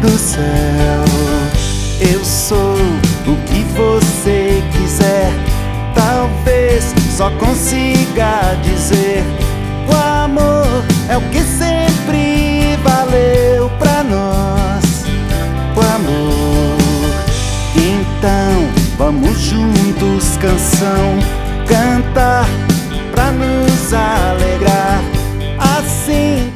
do céu. Eu sou o que você quiser. Talvez só consiga dizer: o amor é o que sempre valeu pra nós. O amor. Então vamos juntos, canção, cantar pra nos alegrar. Assim